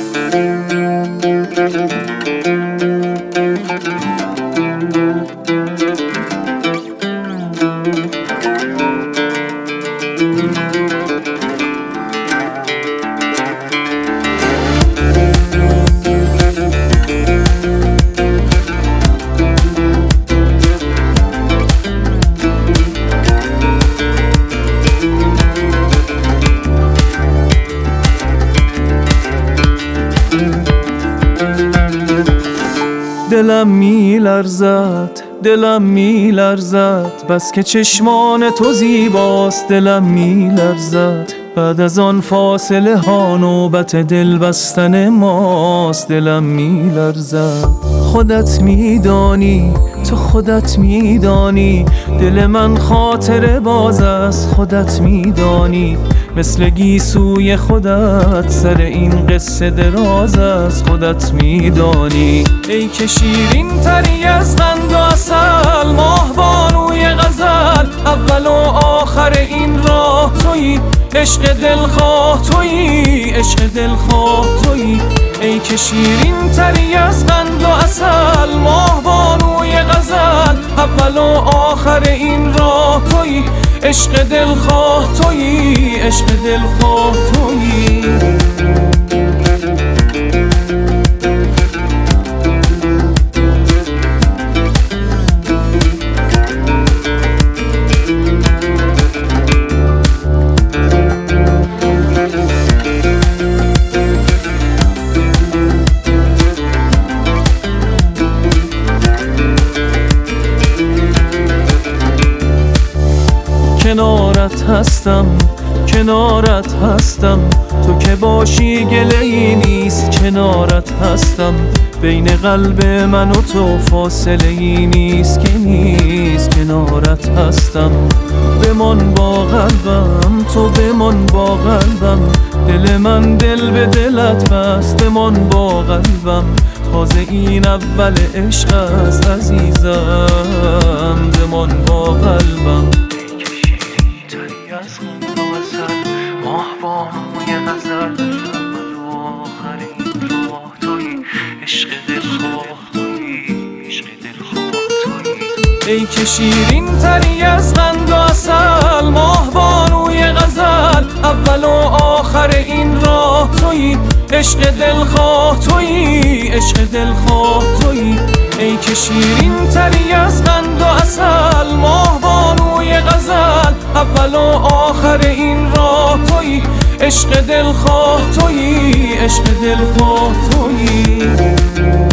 دلم میلرزد بس که چشمان تو زیباست. دلم میلرزد بعد از آن فاصله ها نوبت دل بستن ماست. دلم میلرزد خودت میدانی، تو خودت میدانی دل من خاطره باز است. خودت میدانی مثل گیسوی خودت سر این قصه دراز است. خودت میدانی ای که شیرین تری از قند و عسل، ماه بانوی غزل، اول و آخر این راه تویی. عشق دلخواه تویی، عشق دلخواه تویی. ای که شیرین تری از قند و عسل، ماه بانوی غزل، اول و آخر این راه تویی. عشق دلخواه تویی، عشق دلخواه تویی. کنارت هستم تو که باشی گله‌ای نیست. کنارت هستم بین قلب من و تو فاصله‌ای نیست که نیست. کنارت هستم بمان با قلبم، تو بمان با قلبم. دل من دل به دلت بست، بمان با قلبم. تازه این اول عشق است عزیزم، بمان با قلبم. ماه بانوی غزل، اول و آخر این راه تویی. عشق دلخواه تویی، عشق دلخواه تویی. ای که شیرین تری از قند و عسل، ماه بانوی غزل، اول و آخر این راه تویی. عشق دلخواه تویی، عشق دلخواه تویی. ای که شیرین تری از قند و عسل، ماه بانوی غزل، اول و آخر این راه تویی. عشق دلخواه تویی، عشق دلخواه تویی.